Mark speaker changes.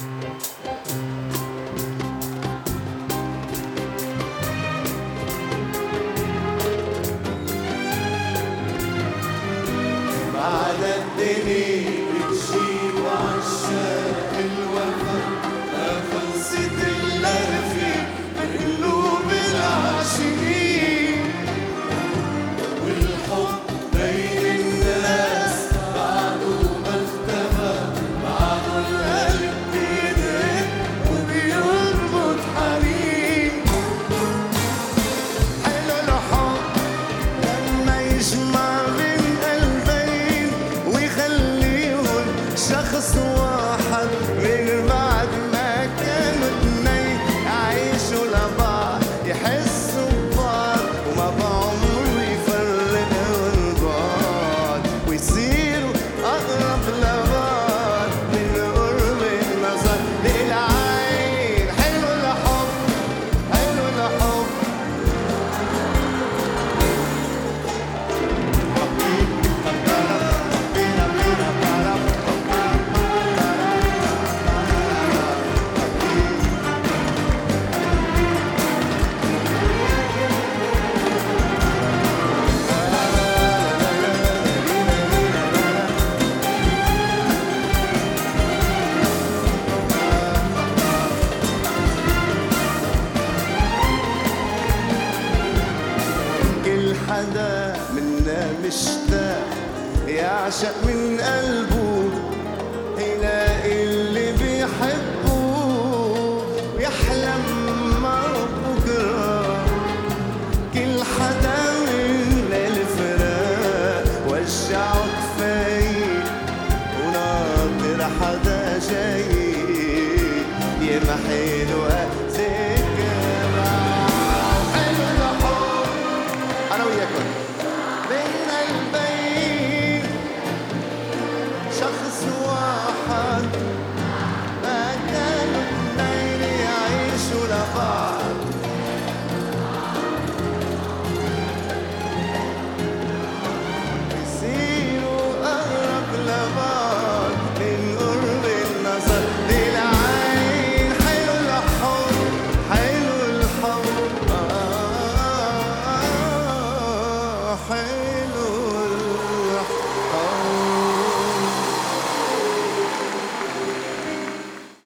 Speaker 1: بعد الدنيا بتجيب عشاق الوفا، ما خلصت إلا في قلوب العاشقين، والحب بين الناس بعده ما اختفى، بعده القلب بيدق وبيربط حنين. حلو الحب لما يجمع شخص واحد من بعد ما كانوا اتنين يعيشوا لبعض، يحسوا ببعض وما بعمره يفرقوا البعض، ويصيروا أقرب لبعض من قرب النظر للعين. حلو الحب، حلو الحب. حدا منا مشتاق يعشق من قلبه، يلاقي اللي بيحبه ويحلم معه بكره. كل حدا من الفراق وجعه كفاية وناطر حدا جاي يمحي له